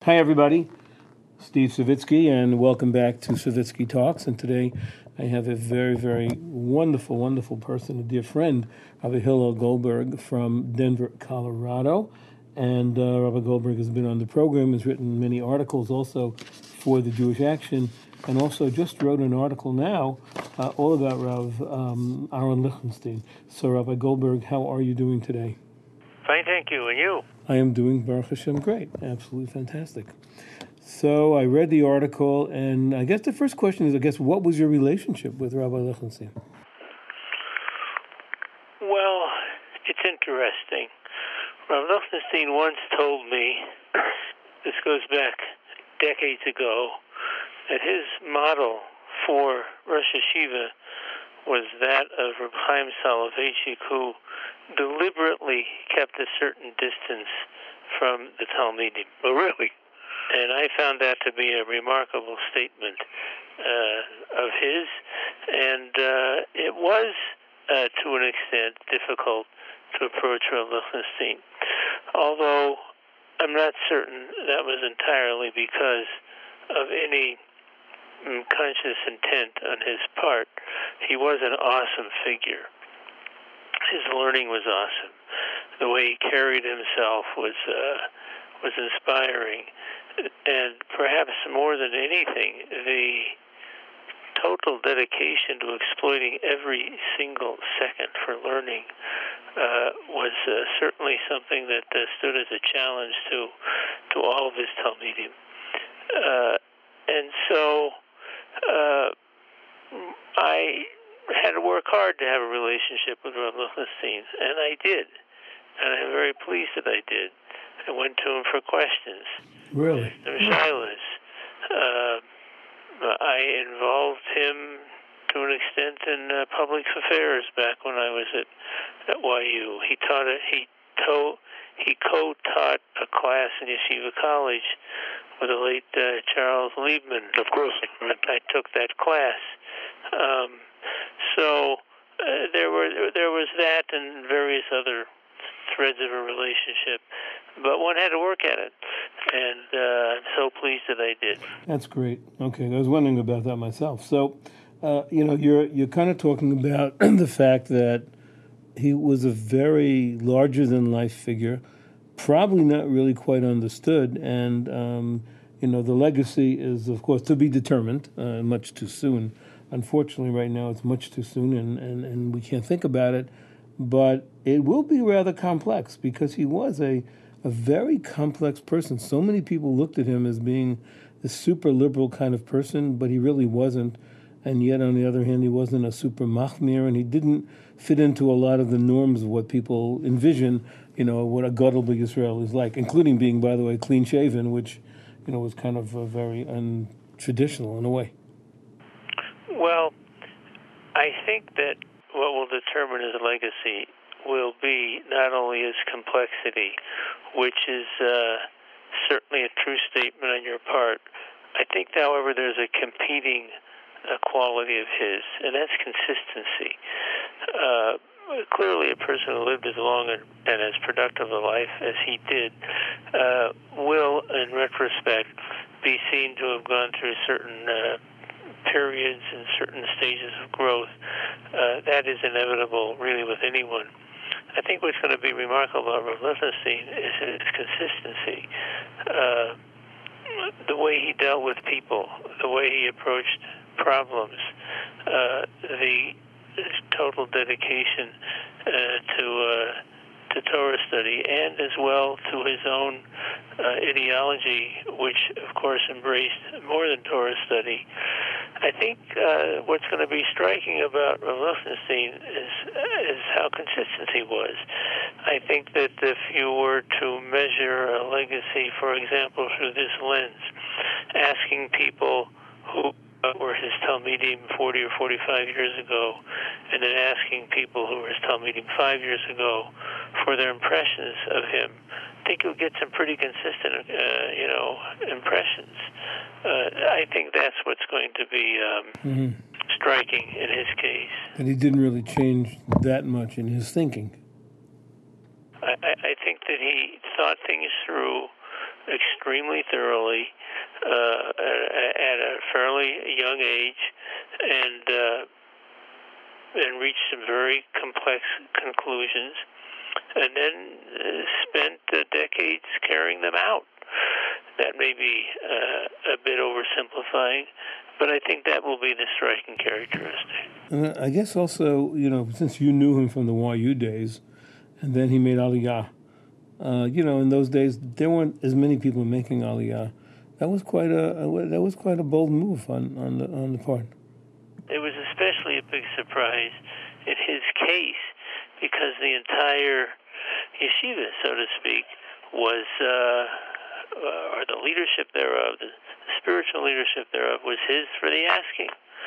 Hi, everybody. Steve Savitsky, and welcome back to Savitsky Talks. And today I have a very, very wonderful, wonderful person, a dear friend, Rabbi Hillel Goldberg from Denver, Colorado. And Rabbi Goldberg has been on the program, has written many articles also for the Jewish Action, and also just wrote an article now all about Rav Aaron Lichtenstein. So, Rabbi Goldberg, how are you doing today? Fine, thank you. And you? I am doing, Baruch Hashem, great. Absolutely fantastic. So I read the article, and I guess the first question is, what was your relationship with Rabbi Lichtenstein? Well, it's interesting. Rabbi Lichtenstein once told me, this goes back decades ago, that his model for Rosh Hashiva was that of Reb Chaim Soloveitchik, who deliberately kept a certain distance from the Talmidim. Oh, really? And I found that to be a remarkable statement of his. And it was, to an extent, difficult to approach Rav Lichtenstein. Although I'm not certain that was entirely because of any conscious intent on his part. He was an awesome figure. His learning was awesome. The way he carried himself was inspiring. And perhaps more than anything, the total dedication to exploiting every single second for learning was certainly something that stood as a challenge to all of his Talmidim. And so I had to work hard to have a relationship with Rav Lichtenstein, and I did. And I'm very pleased that I did. I went to him for questions. Really? Shilas. I involved him to an extent in public affairs back when I was at YU. He co-taught a class in Yeshiva College with the late Charles Liebman. Of course. I took that class. So there was that and various other threads of a relationship. But one had to work at it, and I'm so pleased that I did. That's great. Okay, I was wondering about that myself. So, you're kind of talking about the fact that he was a very larger-than-life figure, probably not really quite understood, and the legacy is, of course, to be determined. Much too soon. Unfortunately, right now it's much too soon, and we can't think about it. But it will be rather complex because he was a very complex person. So many people looked at him as being a super liberal kind of person, but he really wasn't. And yet, on the other hand, he wasn't a super machmir, and he didn't fit into a lot of the norms of what people envision, what a Gadol B'Yisrael is like, including being, by the way, clean-shaven, which, was kind of very untraditional in a way. Well, I think that what will determine his legacy will be not only his complexity, which is certainly a true statement on your part. I think, however, there's a competing quality of his, and that's consistency. Clearly, a person who lived as long and as productive a life as he did will, in retrospect, be seen to have gone through certain periods and certain stages of growth. That is inevitable, really, with anyone. I think what's going to be remarkable about Rav Lichtenstein is his consistency. The way he dealt with people, the way he approached problems, the total dedication to Torah study, and as well to his own ideology, which, of course, embraced more than Torah study. I think what's going to be striking about Rav Lichtenstein is how consistent he was. I think that if you were to measure a legacy, for example, through this lens, asking people who were his Talmidim 40 or 45 years ago, and then asking people who were his Talmidim 5 years ago for their impressions of him, I think you'll get some pretty consistent, impressions. I think that's what's going to be striking in his case. And he didn't really change that much in his thinking. I think that he thought things through extremely thoroughly at a fairly young age, and reached some very complex conclusions, and then spent decades carrying them out. That may be a bit oversimplifying, but I think that will be the striking characteristic. And I guess also, since you knew him from the YU days, and then he made Aliyah, in those days there weren't as many people making Aliyah. That was quite a bold move on the part. It was especially a big surprise in his case because the entire yeshiva, so to speak, was, or the leadership thereof, the spiritual leadership thereof, was his for the asking.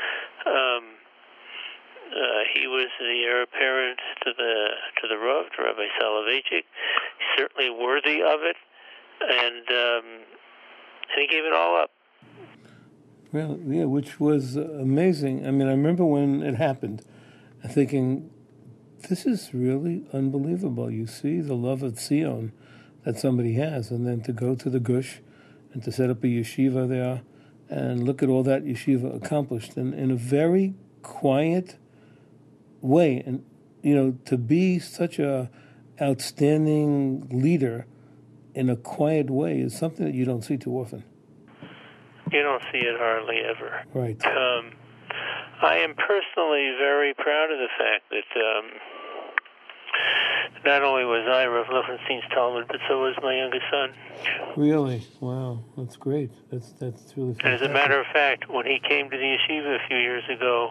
He was the heir apparent to the Rav, to Rabbi Soloveitchik, certainly worthy of it, and he gave it all up. Well, yeah, which was amazing. I mean, I remember when it happened, thinking, this is really unbelievable. You see the love of Zion that somebody has, and then to go to the Gush and to set up a yeshiva there and look at all that yeshiva accomplished in a very quiet way. And, to be such a outstanding leader in a quiet way is something that you don't see too often. You don't see it hardly ever. Right. I am personally very proud of the fact that not only was I Rav Lichtenstein's Talmud, but so was my youngest son. Really? Wow, that's great. That's really fantastic. And as a matter of fact, when he came to the yeshiva a few years ago,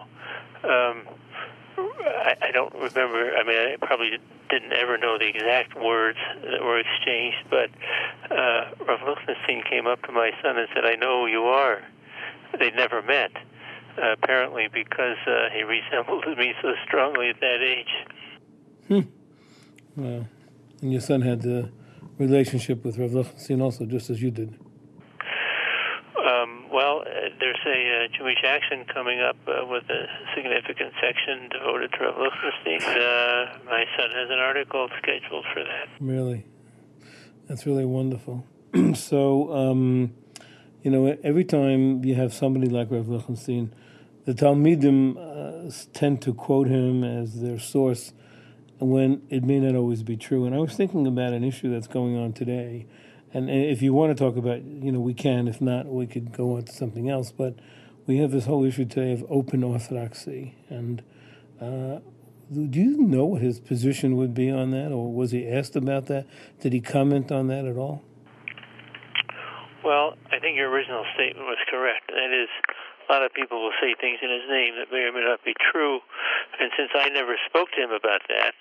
I don't remember. I mean, I probably didn't ever know the exact words that were exchanged, but Rav Lichtenstein came up to my son and said, "I know who you are." They'd never met, apparently because he resembled me so strongly at that age. Wow. And your son had the relationship with Rav Lichtenstein also, just as you did. Well, there's a Jewish Action coming up with a significant section devoted to Rav Lichtenstein. My son has an article scheduled for that. Really? That's really wonderful. So, every time you have somebody like Rav Lichtenstein, the Talmidim tend to quote him as their source when it may not always be true. And I was thinking about an issue that's going on today. And if you want to talk about, we can. If not, we could go on to something else. But we have this whole issue today of open orthodoxy. And do you know what his position would be on that? Or was he asked about that? Did he comment on that at all? Well, I think your original statement was correct. That is, a lot of people will say things in his name that may or may not be true. And since I never spoke to him about that,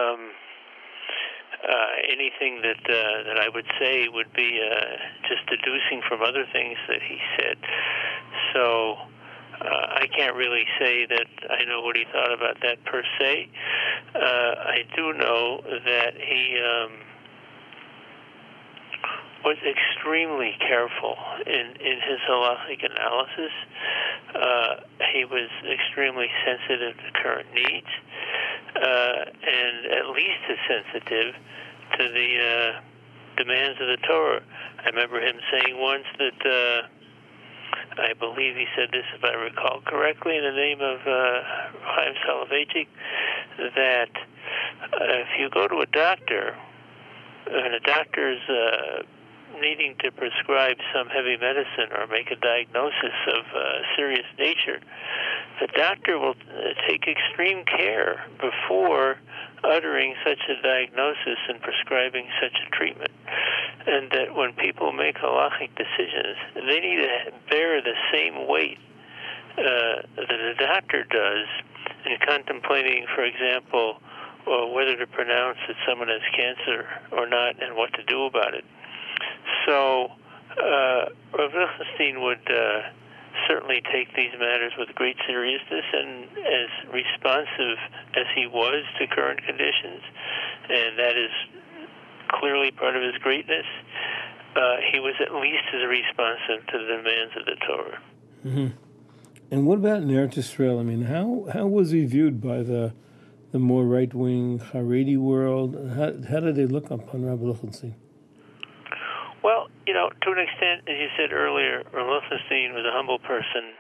anything that I would say would be just deducing from other things that he said. So I can't really say that I know what he thought about that per se. I do know that he was extremely careful in his halachic analysis. He was extremely sensitive to current needs, and at least as sensitive to the demands of the Torah. I remember him saying once that, I believe he said this, if I recall correctly, in the name of Chaim Soloveitchik, that if you go to a doctor, and a doctor's needing to prescribe some heavy medicine or make a diagnosis of serious nature, the doctor will take extreme care before uttering such a diagnosis and prescribing such a treatment. And that when people make halachic decisions, they need to bear the same weight that a doctor does in contemplating, for example, whether to pronounce that someone has cancer or not and what to do about it. So Rav Lichtenstein would certainly take these matters with great seriousness, and as responsive as he was to current conditions, and that is clearly part of his greatness, he was at least as responsive to the demands of the Torah. Mm-hmm. And what about in Eretz Yisrael? I mean, how was he viewed by the more right-wing Haredi world? How did they look upon Rabbi Lichtenstein? Well, to an extent, as you said earlier, Rav Lichtenstein was a humble person,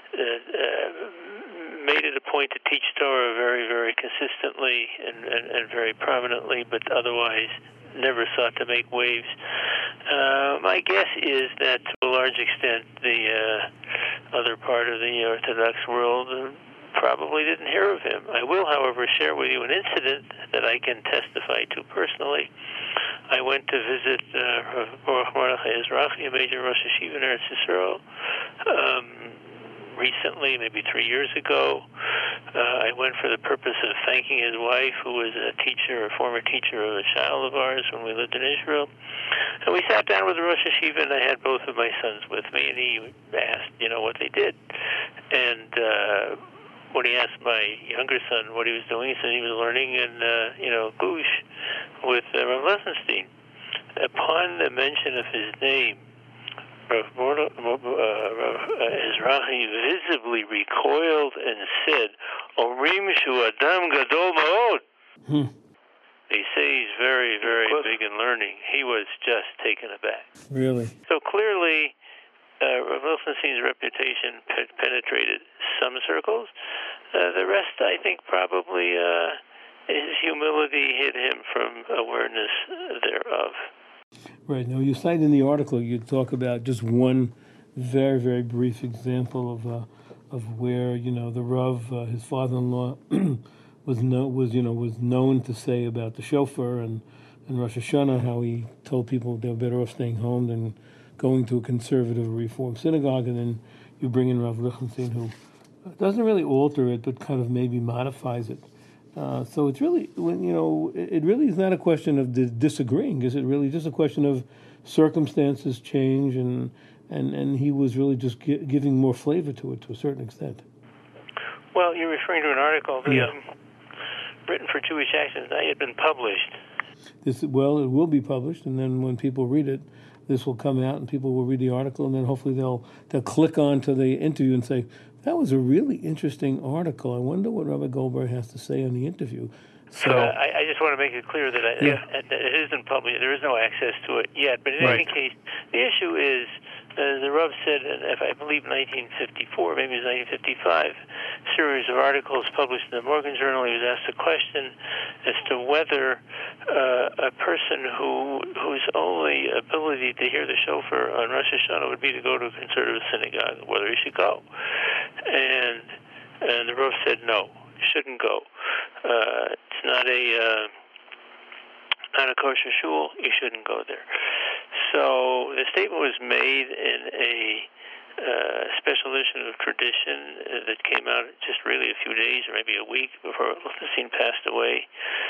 made it a point to teach Torah very, very consistently and very prominently, but otherwise never sought to make waves. My guess is that, to a large extent, the other part of the Orthodox world probably didn't hear of him. I will, however, share with you an incident that I can testify to personally. I went to visit Baruch Mordechai Ezrachi, a major Rosh Yeshiva in Eretz Yisrael, recently, maybe 3 years ago. I went for the purpose of thanking his wife, who was a former teacher of a child of ours when we lived in Israel. And we sat down with the Rosh Yeshiva, and I had both of my sons with me, and he asked, what they did. And when he asked my younger son what he was doing, he said he was learning in, Gush with Rav Lichtenstein. Upon the mention of his name, Rav Ezrachi visibly recoiled and said, Omrim shu adam gadol ma'od. They say he's very, very big in learning. He was just taken aback. Really? So clearly, Rav Lichtenstein's reputation penetrated some circles. The rest, I think, probably his humility hid him from awareness thereof. Right. Now, you cite in the article, you talk about just one very, very brief example of where the Rav, his father-in-law, was known to say about the shofar and Rosh Hashanah, how he told people they were better off staying home than going to a conservative or reform synagogue, and then you bring in Rav Lichtenstein, who doesn't really alter it, but kind of maybe modifies it. So it's really, it really is not a question of disagreeing. Is it really just a question of circumstances change, and he was really just giving more flavor to it to a certain extent. Well, you're referring to an article written for Jewish Action that had been published. It will be published, and then when people read it, this will come out, and people will read the article, and then hopefully they'll click on to the interview and say, that was a really interesting article. I wonder what Rabbi Goldberg has to say on the interview. So I just want to make it clear that it isn't published. There is no access to it yet. But in any case, the issue is, the Rav said, if I believe 1954, maybe it was 1955, series of articles published in the Morgan Journal. He was asked a question as to whether a person whose only ability to hear the shofar on Rosh Hashanah would be to go to a conservative synagogue, whether he should go. And the Rav said no, shouldn't go. It's not a kosher shul. You shouldn't go there. So the statement was made in a special edition of Tradition that came out just really a few days or maybe a week before Lichtenstein passed away.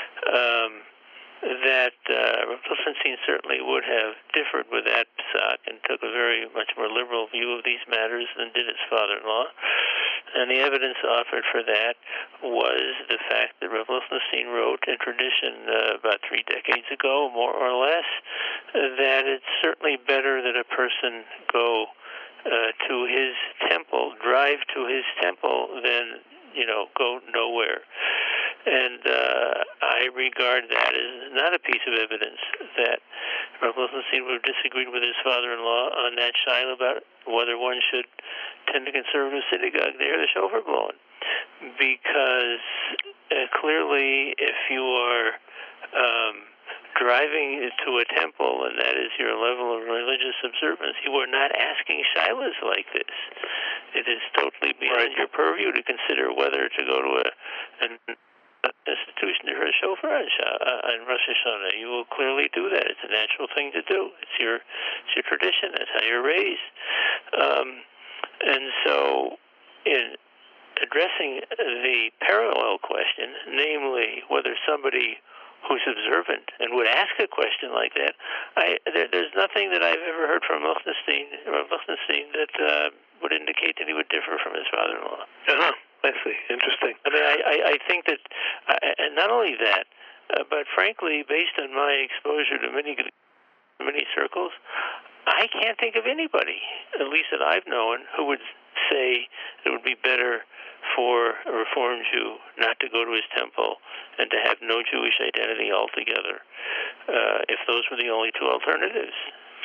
That Lichtenstein certainly would have differed with that psak and took a very much more liberal view of these matters than did his father-in-law. And the evidence offered for that was the fact that Rav Lichtenstein wrote in Tradition about 3 decades ago, more or less, that it's certainly better that a person go to his temple, drive to his temple, than go nowhere. And I regard that as not a piece of evidence that Rav Lichtenstein would have disagreed with his father-in-law on that shaila about whether one should attend a conservative synagogue to hear the shofar blowing. Because clearly, if you are driving to a temple and that is your level of religious observance, you are not asking shilas like this. It is totally beyond your purview to consider whether to go to an institution to hear a shofar on Rosh Hashanah. You will clearly do that. It's a natural thing to do. It's your tradition. That's how you're raised. And so, in addressing the parallel question, namely whether somebody who's observant and would ask a question like that, there's nothing that I've ever heard from Lichtenstein that would indicate that he would differ from his father-in-law. Uh-huh. I see. Interesting. I mean, I think that, and not only that, but frankly, based on my exposure to many circles, I can't think of anybody, at least that I've known, who would say it would be better for a Reformed Jew not to go to his temple and to have no Jewish identity altogether, if those were the only two alternatives.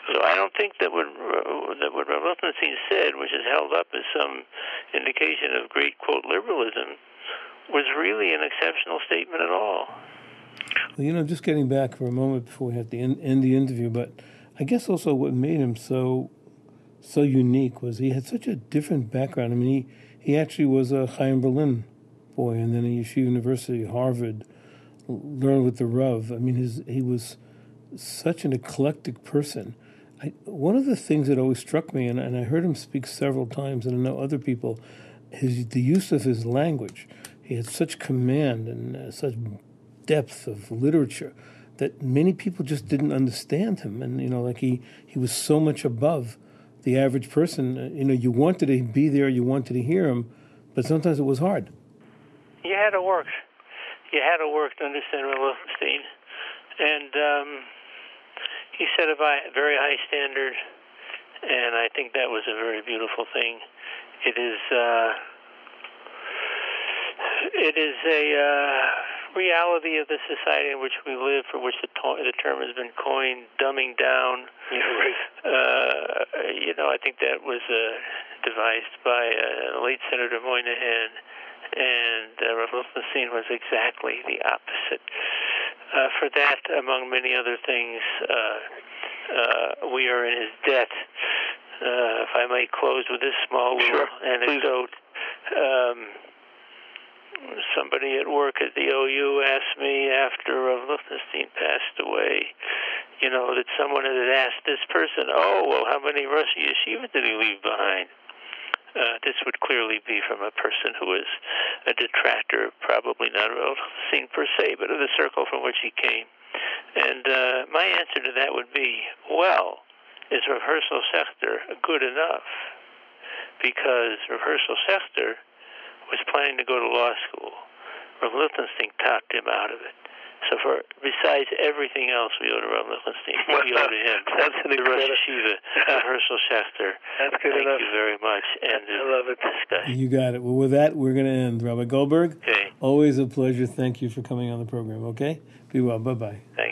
So I don't think that what Rav Lichtenstein said, which is held up as some indication of great, quote, liberalism, was really an exceptional statement at all. Well, just getting back for a moment before we have to end the interview, but I guess also what made him so unique was he had such a different background. I mean, he actually was a Chaim Berlin boy, and then at Yeshiva University, Harvard, learned with the Rav. I mean, he was such an eclectic person. One of the things that always struck me, and I heard him speak several times, and I know other people, is the use of his language. He had such command and such depth of literature that many people just didn't understand him. And, he was so much above the average person. You wanted to be there, you wanted to hear him, but sometimes it was hard. You had to work. You had to work to understand Rav Lichtenstein. And he set a very high standard, and I think that was a very beautiful thing. It is a reality of the society in which we live, for which the term has been coined, dumbing down. Yeah, right. I think that was devised by late Senator Moynihan, and Rav Lichtenstein was exactly the opposite. For that, among many other things, we are in his debt. If I might close with this small little anecdote. Somebody at work at the OU asked me after Rav Lichtenstein passed away, that someone had asked this person, how many Rosh Yeshiva did he leave behind? This would clearly be from a person who was a detractor, probably not Rav Lichtenstein per se, but of the circle from which he came. And my answer to that would be, is Rav Herschel Sechter good enough? Because Rav Herschel Sechter was planning to go to law school. Rav Lichtenstein talked him out of it. So besides everything else we owe to Rav Lichtenstein, we owe to him. That's an Rosh Yeshiva, Herschel Sechter. That's good enough. Thank you very much. And I love it. Discussion. You got it. Well, with that, we're going to end. Rabbi Goldberg, Okay. Always a pleasure. Thank you for coming on the program, okay? Be well. Bye-bye. Thank you.